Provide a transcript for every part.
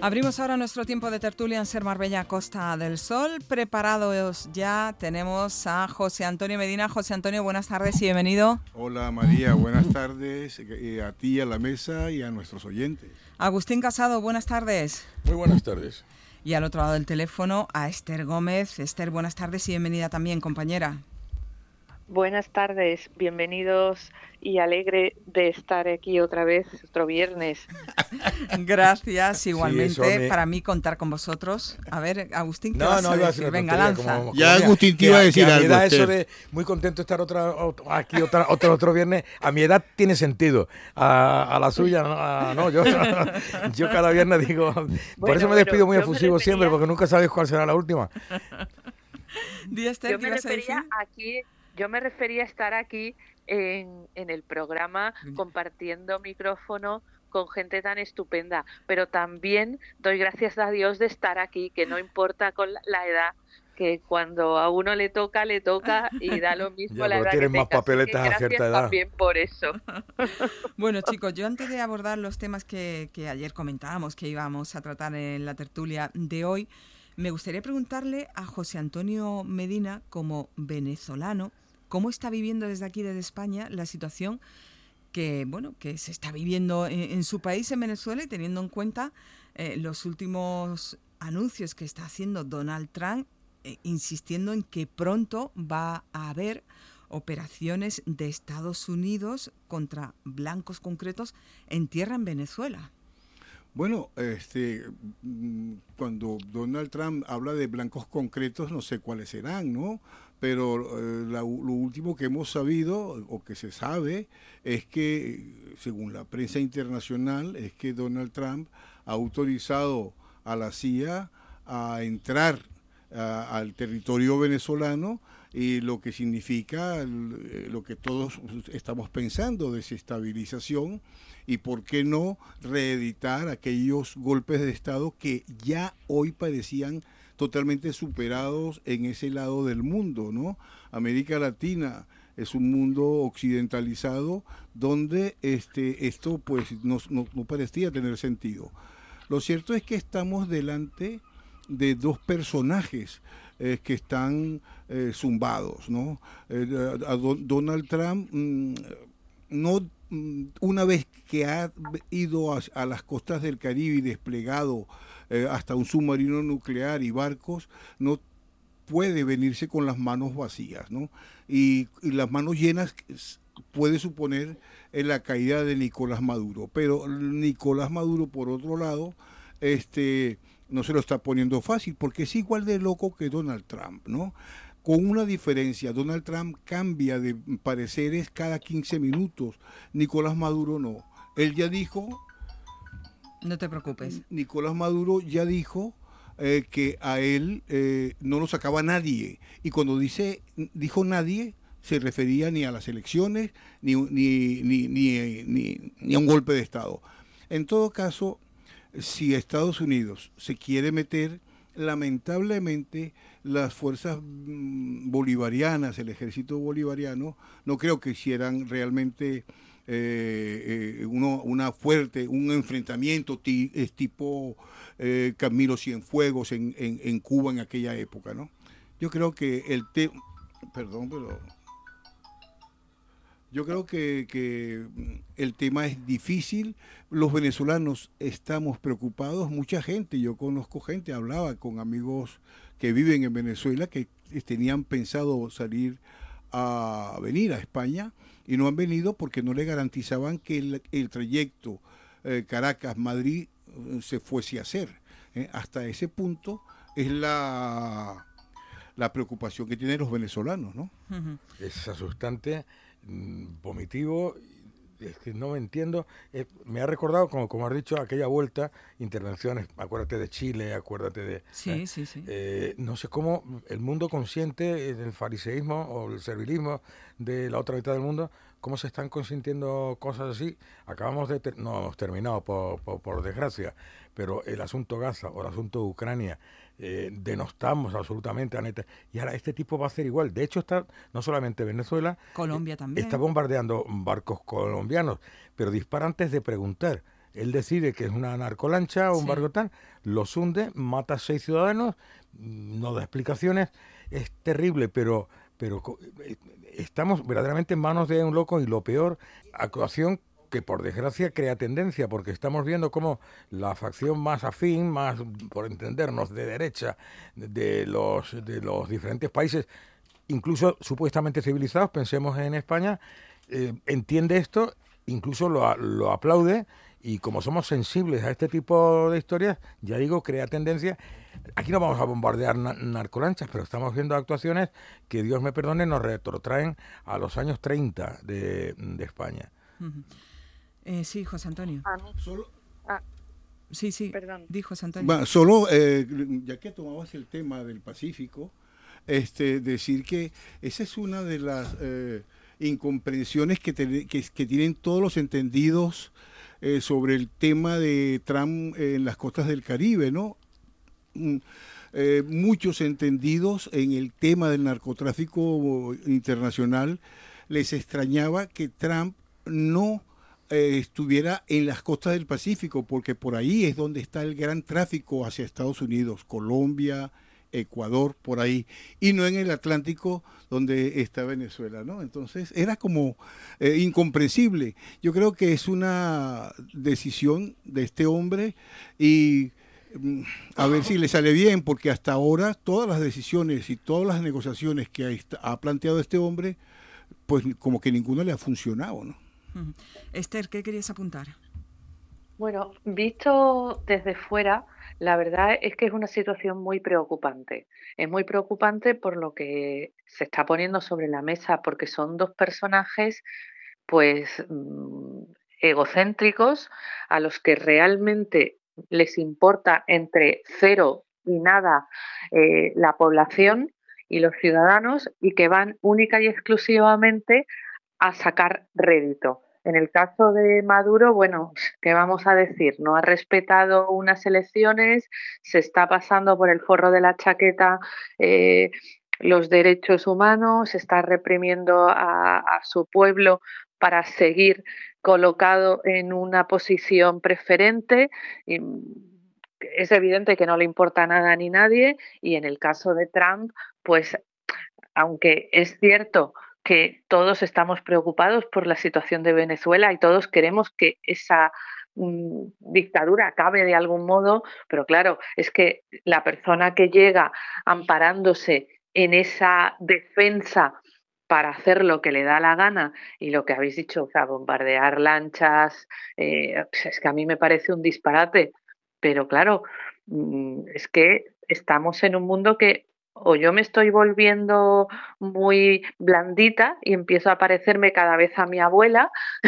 Abrimos ahora nuestro tiempo de tertulia en Ser Marbella, Costa del Sol. Preparados ya tenemos a José Antonio Medina. José Antonio, buenas tardes y bienvenido. Hola María, buenas tardes a ti, a la mesa y a nuestros oyentes. Agustín Casado, buenas tardes. Muy buenas tardes. Y al otro lado del teléfono a Esther Gómez. Esther, buenas tardes y bienvenida también, compañera. Buenas tardes, bienvenidos y alegre de estar aquí otra vez, otro viernes. Gracias, igualmente, sí, para mí contar con vosotros. A ver, Agustín, ¿qué no, vas a iba a decir? decir Venga, lanza. Ya Agustín te iba a decir a mi algo. edad eso de muy contento de estar aquí otro viernes, a mi edad tiene sentido. A la suya, no, yo cada viernes digo, por eso me despido muy efusivo siempre, porque nunca sabes cuál será la última. Esther, ¿qué ibas a decir? Yo me refería a estar aquí en el programa compartiendo micrófono con gente tan estupenda, pero también doy gracias a Dios de estar aquí, que no importa con la edad, que cuando a uno le toca y da lo mismo ya, la edad que tienes más papeletas a cierta edad. También por eso. Bueno, chicos, yo antes de abordar los temas que ayer comentábamos que íbamos a tratar en la tertulia de hoy, me gustaría preguntarle a José Antonio Medina, como venezolano, ¿cómo está viviendo desde aquí, desde España, la situación que se está viviendo en su país, en Venezuela, y teniendo en cuenta los últimos anuncios que está haciendo Donald Trump, insistiendo en que pronto va a haber operaciones de Estados Unidos contra blancos concretos en tierra en Venezuela? Bueno, cuando Donald Trump habla de blancos concretos, no sé cuáles serán, ¿no? Pero lo último que hemos sabido, o que se sabe, es que, según la prensa internacional, es que Donald Trump ha autorizado a la CIA a entrar al territorio venezolano, y lo que significa lo que todos estamos pensando, desestabilización, y por qué no reeditar aquellos golpes de Estado que ya hoy parecían totalmente superados en ese lado del mundo, ¿no? América Latina es un mundo occidentalizado donde esto pues no parecía tener sentido. Lo cierto es que estamos delante de dos personajes que están zumbados, ¿no? Donald Trump no, una vez que ha ido a las costas del Caribe y desplegado hasta un submarino nuclear y barcos, no puede venirse con las manos vacías, ¿no? Y las manos llenas puede suponer la caída de Nicolás Maduro, pero Nicolás Maduro, por otro lado, no se lo está poniendo fácil, porque es igual de loco que Donald Trump, ¿no? Con una diferencia: Donald Trump cambia de pareceres cada 15 minutos, Nicolás Maduro no. Él ya dijo... No te preocupes. Nicolás Maduro ya dijo que a él no lo sacaba nadie, y cuando dijo nadie, se refería ni a las elecciones, ni a un golpe de Estado. En todo caso, si Estados Unidos se quiere meter, lamentablemente las fuerzas bolivarianas, el ejército bolivariano, no creo que hicieran realmente un enfrentamiento tipo Camilo Cienfuegos en Cuba en aquella época, ¿no? Yo creo que Yo creo que el tema es difícil. Los venezolanos estamos preocupados. Mucha gente, yo conozco gente, hablaba con amigos que viven en Venezuela, que tenían pensado venir a España, y no han venido porque no le garantizaban que el trayecto Caracas-Madrid se fuese a hacer. Hasta ese punto es la preocupación que tienen los venezolanos, ¿no? Uh-huh. Es asustante, vomitivo. Es que no me entiendo. Me ha recordado, como has dicho, aquella vuelta, intervenciones, acuérdate de Chile, acuérdate de... Sí. No sé cómo el mundo consciente del fariseísmo o el servilismo de la otra mitad del mundo, cómo se están consintiendo cosas así. No hemos terminado, por desgracia, pero el asunto Gaza o el asunto Ucrania, denostamos absolutamente a Neta. Y ahora este tipo va a hacer igual. De hecho, está no solamente Venezuela, Colombia también está bombardeando barcos colombianos, pero dispara antes de preguntar. Él decide que es una narcolancha o un Sí. barco tal, los hunde, mata a 6 ciudadanos, no da explicaciones, es terrible, pero estamos verdaderamente en manos de un loco y lo peor, actuación que por desgracia crea tendencia, porque estamos viendo cómo la facción más afín, más, por entendernos, de derecha de los diferentes países, incluso supuestamente civilizados, pensemos en España, entiende esto, incluso lo aplaude, y como somos sensibles a este tipo de historias, ya digo, crea tendencia. Aquí no vamos a bombardear narcolanchas, pero estamos viendo actuaciones que, Dios me perdone, nos retrotraen a los años 30 de España. Ujú. Sí, José Antonio. A mí, Solo, ah, Sí, perdón. di José Antonio. bueno, solo ya que tomabas el tema del Pacífico, decir que esa es una de las incomprensiones que tienen todos los entendidos sobre el tema de Trump en las costas del Caribe, ¿no? Mm, Muchos entendidos en el tema del narcotráfico internacional les extrañaba que Trump no estuviera en las costas del Pacífico, porque por ahí es donde está el gran tráfico hacia Estados Unidos, Colombia, Ecuador, por ahí, y no en el Atlántico donde está Venezuela, ¿no? Entonces era como incomprensible. Yo creo que es una decisión de este hombre y a ver si le sale bien, porque hasta ahora todas las decisiones y todas las negociaciones que ha planteado este hombre, pues como que ninguna le ha funcionado, ¿no? Ujú. Esther, ¿qué querías apuntar? Bueno, visto desde fuera, la verdad es que es una situación muy preocupante. Es muy preocupante por lo que se está poniendo sobre la mesa, porque son dos personajes, pues, egocéntricos, a los que realmente les importa entre cero y nada la población y los ciudadanos, y que van única y exclusivamente a sacar rédito. En el caso de Maduro, bueno, ¿qué vamos a decir? No ha respetado unas elecciones, se está pasando por el forro de la chaqueta eh, los derechos humanos, está reprimiendo a su pueblo para seguir colocado en una posición preferente. Y es evidente que no le importa nada ni nadie, y en el caso de Trump, pues aunque es cierto que todos estamos preocupados por la situación de Venezuela y todos queremos que esa dictadura acabe de algún modo, pero claro, es que la persona que llega amparándose en esa defensa para hacer lo que le da la gana y lo que habéis dicho, o sea, bombardear lanchas, es que a mí me parece un disparate, pero claro, es que estamos en un mundo que o yo me estoy volviendo muy blandita y empiezo a parecerme cada vez a mi abuela,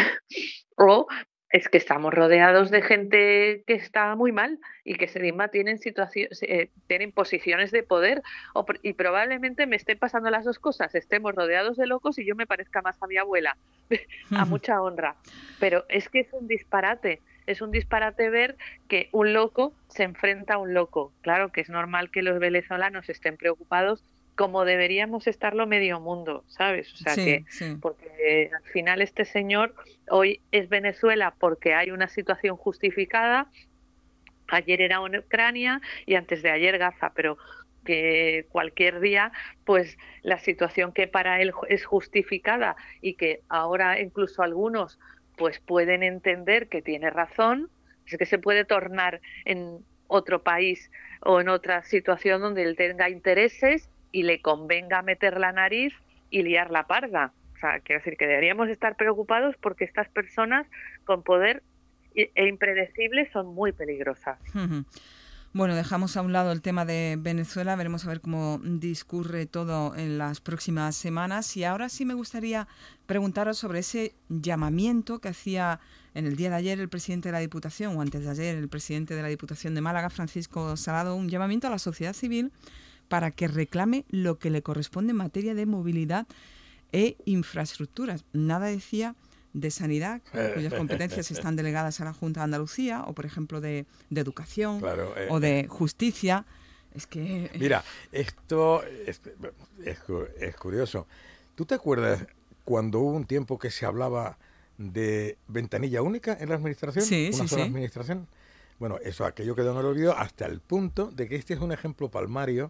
o es que estamos rodeados de gente que está muy mal y que encima tienen tienen posiciones de poder, y probablemente me estén pasando las dos cosas, estemos rodeados de locos y yo me parezca más a mi abuela, a mucha honra. Pero es que es un disparate ver que un loco se enfrenta a un loco. Claro que es normal que los venezolanos estén preocupados, como deberíamos estarlo medio mundo, ¿sabes? O sea Sí, que, sí. porque al final este señor hoy es Venezuela porque hay una situación justificada, ayer era Ucrania y antes de ayer Gaza, pero que cualquier día, pues la situación que para él es justificada y que ahora incluso algunos pues pueden entender que tiene razón, es que se puede tornar en otro país o en otra situación donde él tenga intereses y le convenga meter la nariz y liar la parda. O sea, quiero decir que deberíamos estar preocupados porque estas personas con poder e impredecibles son muy peligrosas. Ujú. Bueno, dejamos a un lado el tema de Venezuela, veremos a ver cómo discurre todo en las próximas semanas. Y ahora sí me gustaría preguntaros sobre ese llamamiento que hacía en el día de ayer el presidente de la Diputación, o antes de ayer el presidente de la Diputación de Málaga, Francisco Salado, un llamamiento a la sociedad civil para que reclame lo que le corresponde en materia de movilidad e infraestructuras. Nada decía de sanidad, cuyas competencias están delegadas a la Junta de Andalucía, o por ejemplo de educación, Claro, o de justicia. Es que... Mira, esto es curioso. ¿Tú te acuerdas cuando hubo un tiempo que se hablaba de ventanilla única en la administración, Sí, una sí, sola sí. administración. Bueno, eso aquello quedó en el olvido hasta el punto de que este es un ejemplo palmario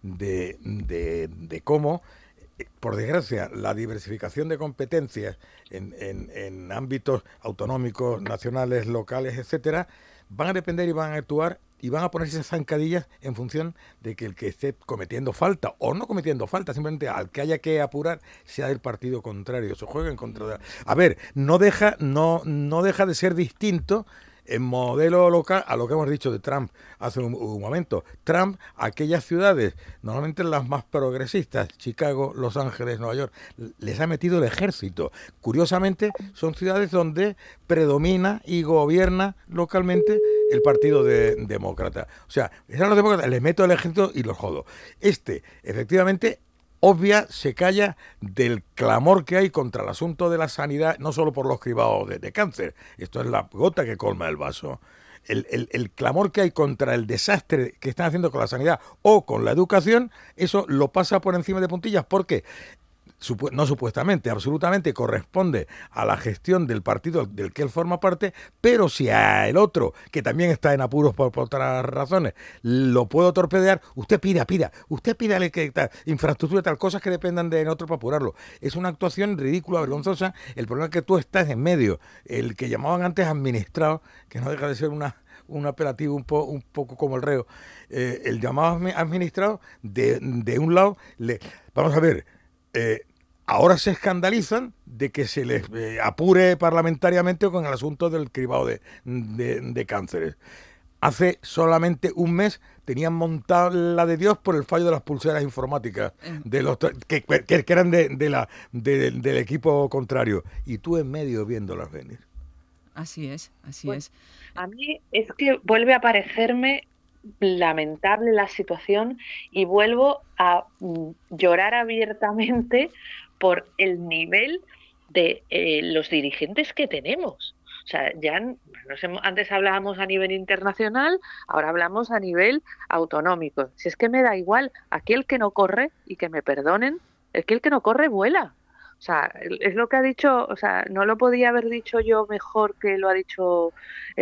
de cómo, por desgracia, la diversificación de competencias en ámbitos autonómicos, nacionales, locales, etcétera, van a depender y van a actuar y van a ponerse esas zancadillas en función de que el que esté cometiendo falta o no cometiendo falta, simplemente al que haya que apurar sea del partido contrario, se juega en contra de... A ver, no deja de ser distinto en modelo local a lo que hemos dicho de Trump hace un momento. Trump, aquellas ciudades, normalmente las más progresistas, Chicago, Los Ángeles, Nueva York, les ha metido el ejército. Curiosamente, son ciudades donde predomina y gobierna localmente el partido demócrata. O sea, eran los demócratas, les meto el ejército y los jodo. Efectivamente, obvia, se calla del clamor que hay contra el asunto de la sanidad, no solo por los cribados de cáncer, esto es la gota que colma el vaso. El clamor que hay contra el desastre que están haciendo con la sanidad o con la educación, eso lo pasa por encima de puntillas, porque no supuestamente, absolutamente corresponde a la gestión del partido del que él forma parte, pero si a el otro, que también está en apuros por otras razones, lo puedo torpedear, usted pídale que infraestructura, tal, cosas que dependan de otro para apurarlo. Es una actuación ridícula, vergonzosa. El problema es que tú estás en medio, el que llamaban antes administrado, que no deja de ser un apelativo un poco como el reo, el llamado administrado, de un lado, vamos a ver, ahora se escandalizan de que se les apure parlamentariamente con el asunto del cribado de cánceres. Hace solamente un mes tenían montada la de Dios por el fallo de las pulseras informáticas de los que eran del equipo contrario. Y tú en medio viéndolas venir. Así es, así Bueno, es. a mí es que vuelve a parecerme lamentable la situación y vuelvo a llorar abiertamente por el nivel de los dirigentes que tenemos. O sea, ya antes hablábamos a nivel internacional, ahora hablamos a nivel autonómico. Si es que me da igual, aquí el que no corre, y que me perdonen, es que el que no corre vuela. O sea, es lo que ha dicho, o sea, no lo podía haber dicho yo mejor que lo ha dicho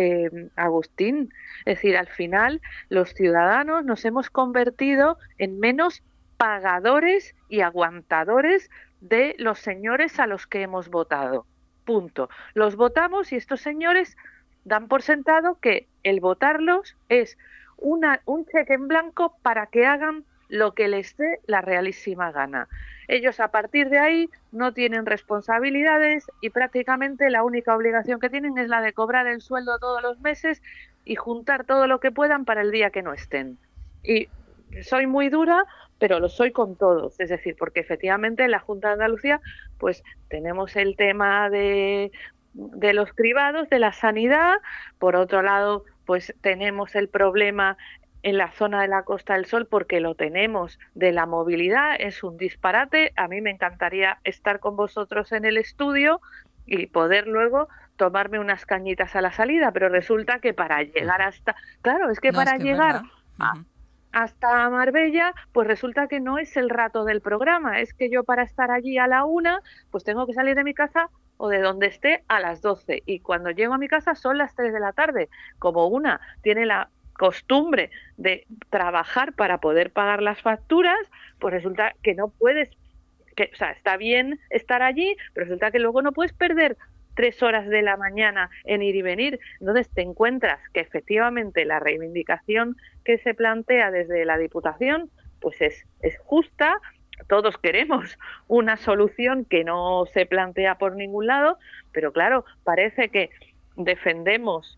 Agustín. Es decir, al final los ciudadanos nos hemos convertido en menos pagadores y aguantadores de los señores a los que hemos votado. Punto. Los votamos y estos señores dan por sentado que el votarlos es un cheque en blanco para que hagan lo que les dé la realísima gana. Ellos a partir de ahí no tienen responsabilidades y prácticamente la única obligación que tienen es la de cobrar el sueldo todos los meses y juntar todo lo que puedan para el día que no estén. Y soy muy dura, pero lo soy con todos, es decir, porque efectivamente en la Junta de Andalucía pues tenemos el tema de los cribados, de la sanidad, por otro lado pues tenemos el problema en la zona de la Costa del Sol, porque lo tenemos, de la movilidad, es un disparate. A mí me encantaría estar con vosotros en el estudio y poder luego tomarme unas cañitas a la salida, pero resulta que para llegar hasta... Claro, es que para llegar hasta Marbella, pues resulta que no es el rato del programa, es que yo para estar allí a la 1, pues tengo que salir de mi casa o de donde esté a las 12, y cuando llego a mi casa son las 3 de la tarde. Como una tiene la costumbre de trabajar para poder pagar las facturas, pues resulta que no puedes, o sea, está bien estar allí, pero resulta que luego no puedes perder 3 horas de la mañana en ir y venir. Entonces te encuentras que efectivamente la reivindicación que se plantea desde la Diputación pues es justa. Todos queremos una solución que no se plantea por ningún lado, pero claro, parece que defendemos,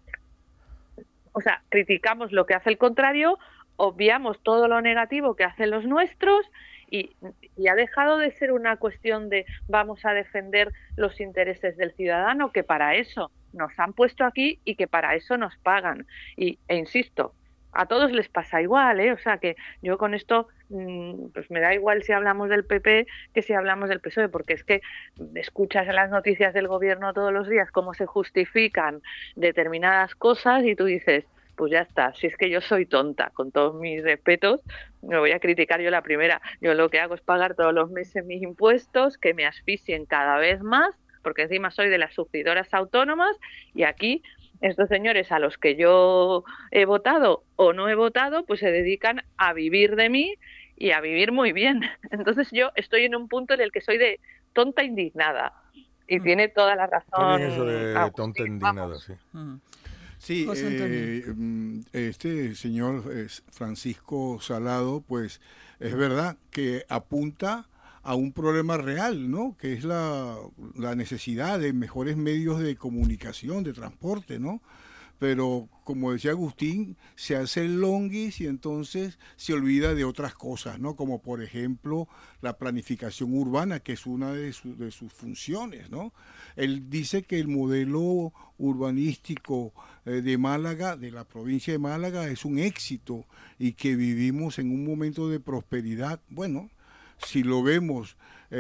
o sea, criticamos lo que hace el contrario, obviamos todo lo negativo que hacen los nuestros y ha dejado de ser una cuestión de vamos a defender los intereses del ciudadano, que para eso nos han puesto aquí y que para eso nos pagan. E insisto, a todos les pasa igual, ¿eh? O sea que yo con esto pues me da igual si hablamos del PP que si hablamos del PSOE, porque es que escuchas en las noticias del gobierno todos los días cómo se justifican determinadas cosas y tú dices, pues ya está, si es que yo soy tonta, con todos mis respetos, me voy a criticar yo la primera. Yo lo que hago es pagar todos los meses mis impuestos, que me asfixien cada vez más porque encima soy de las sufridoras autónomas y aquí estos señores a los que yo he votado o no he votado, pues se dedican a vivir de mí y a vivir muy bien. Entonces yo estoy en un punto en el que soy de tonta indignada. Y tiene toda la razón. Está bien eso de Agustín, tonta indignada, vamos. sí. Sí, José Antonio. este señor Francisco Salado, pues es verdad que apunta a un problema real, ¿no? Que es la necesidad de mejores medios de comunicación, de transporte, ¿no? Pero como decía Agustín, se hace el longuis y entonces se olvida de otras cosas, ¿no? Como por ejemplo la planificación urbana, que es una de sus funciones, ¿no? Él dice que el modelo urbanístico de Málaga, de la provincia de Málaga, es un éxito y que vivimos en un momento de prosperidad. Bueno, si lo vemos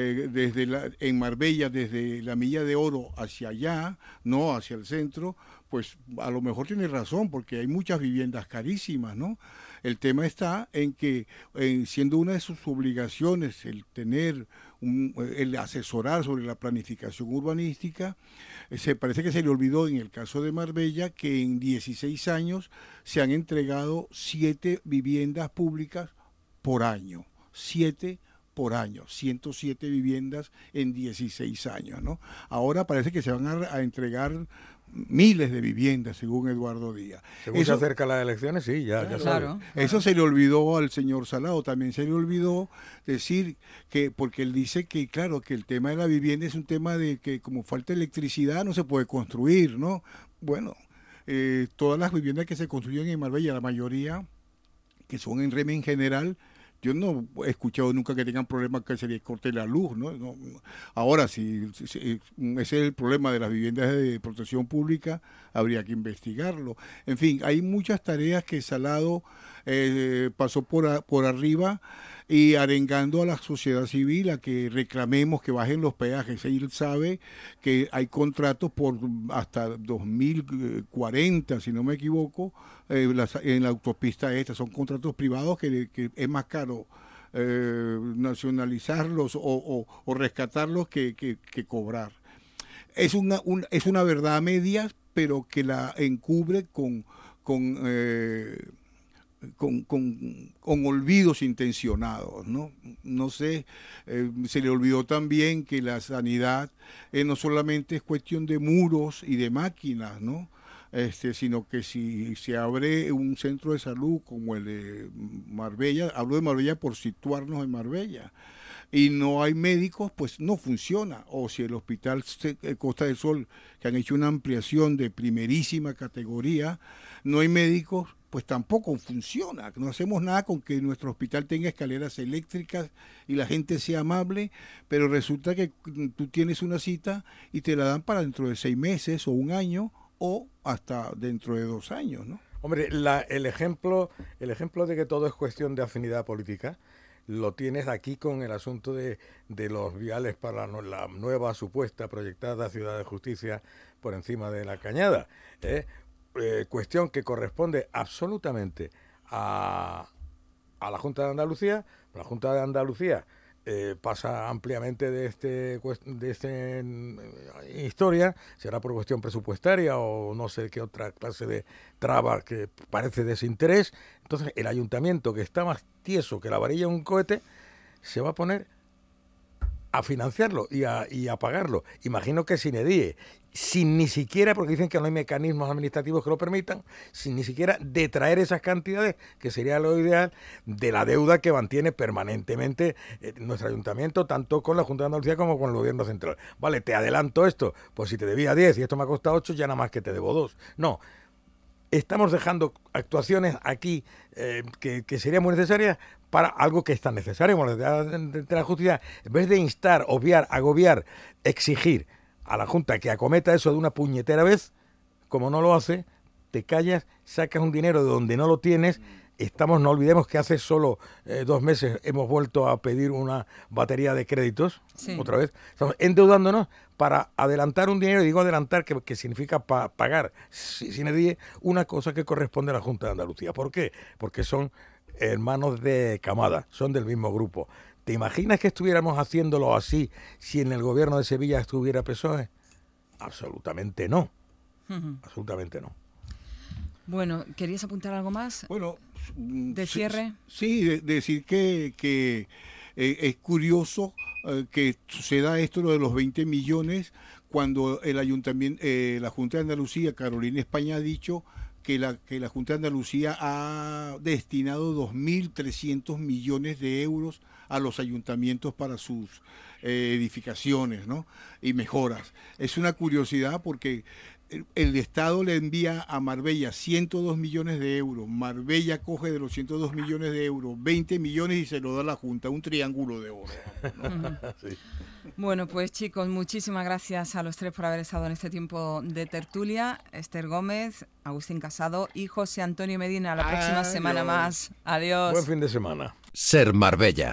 en Marbella, desde la Milla de Oro hacia allá, no hacia el centro, pues a lo mejor tiene razón, porque hay muchas viviendas carísimas, ¿no? El tema está en que, siendo una de sus obligaciones el tener, el asesorar sobre la planificación urbanística, se parece que se le olvidó en el caso de Marbella que en 16 años se han entregado 7 viviendas públicas por año, 7 por año, 107 viviendas en 16 años, ¿no? Ahora parece que se van a entregar miles de viviendas, según Eduardo Díaz. Según se acerca las elecciones, sí, ya claro. Eso se le olvidó al señor Salado, también se le olvidó decir que, porque él dice que, claro, que el tema de la vivienda es un tema de que como falta electricidad no se puede construir, ¿no? Bueno, todas las viviendas que se construyen en Marbella, la mayoría, que son en régimen general, yo no he escuchado nunca que tengan problemas que se les corte la luz, ¿no? Ahora, si ese es el problema de las viviendas de protección pública, habría que investigarlo. En fin, hay muchas tareas que Salado pasó por arriba y arengando a la sociedad civil a que reclamemos que bajen los peajes. Él sabe que hay contratos por hasta 2040, si no me equivoco, en la autopista esta. Son contratos privados que es más caro nacionalizarlos o rescatarlos que cobrar. Es una verdad a medias, pero que la encubre con olvidos intencionados, ¿no? No sé, se le olvidó también que la sanidad no solamente es cuestión de muros y de máquinas, ¿no? Sino que si se abre un centro de salud como el de Marbella, hablo de Marbella por situarnos en Marbella, y no hay médicos, pues no funciona. O si el hospital Costa del Sol, que han hecho una ampliación de primerísima categoría, no hay médicos, pues tampoco funciona. No hacemos nada con que nuestro hospital tenga escaleras eléctricas y la gente sea amable, pero resulta que tú tienes una cita y te la dan para dentro de 6 meses o un año o hasta dentro de 2 años, ¿no? Hombre, el ejemplo de que todo es cuestión de afinidad política lo tienes aquí con el asunto de los viales para la nueva supuesta proyectada Ciudad de Justicia por encima de la Cañada. Cuestión que corresponde absolutamente a la Junta de Andalucía. La Junta de Andalucía pasa ampliamente de esta historia, será por cuestión presupuestaria o no sé qué otra clase de traba que parece desinterés. Entonces el ayuntamiento, que está más tieso que la varilla de un cohete, se va a poner a financiarlo y a pagarlo. Imagino que sin EDIE, sin ni siquiera, porque dicen que no hay mecanismos administrativos que lo permitan, sin ni siquiera detraer esas cantidades, que sería lo ideal, de la deuda que mantiene permanentemente nuestro ayuntamiento, tanto con la Junta de Andalucía como con el Gobierno Central. Vale, te adelanto esto, pues si te debía 10 y esto me ha costado 8, ya nada más que te debo 2. No, estamos dejando actuaciones aquí que serían muy necesarias para algo que es tan necesario como la justicia. En vez de instar, obviar, agobiar, exigir a la Junta que acometa eso de una puñetera vez, como no lo hace, te callas, sacas un dinero de donde no lo tienes. No olvidemos que hace solo 2 meses hemos vuelto a pedir una batería de créditos, sí. Otra vez. Estamos endeudándonos para adelantar un dinero, y digo adelantar que significa pagar sin EDIE una cosa que corresponde a la Junta de Andalucía. ¿Por qué? Porque son hermanos de camada, son del mismo grupo. ¿Te imaginas que estuviéramos haciéndolo así si en el gobierno de Sevilla estuviera PSOE? absolutamente no. Ujú. Absolutamente no. Bueno, ¿querías apuntar algo más? Bueno, ¿De cierre? Sí, decir que es curioso que suceda esto, lo de los 20 millones, cuando el ayuntamiento, la Junta de Andalucía, Carolina España, ha dicho que la Junta de Andalucía ha destinado 2.300 millones de euros a los ayuntamientos para sus edificaciones, ¿no? Y mejoras. Es una curiosidad porque el Estado le envía a Marbella 102 millones de euros, Marbella coge de los 102 millones de euros 20 millones y se lo da a la Junta, un triángulo de oro, ¿no? Sí. Bueno, pues chicos, muchísimas gracias a los tres por haber estado en este tiempo de tertulia. Esther Gómez, Agustín Casado y José Antonio Medina. La próxima semana más. Adiós. Buen fin de semana. Ser Marbella.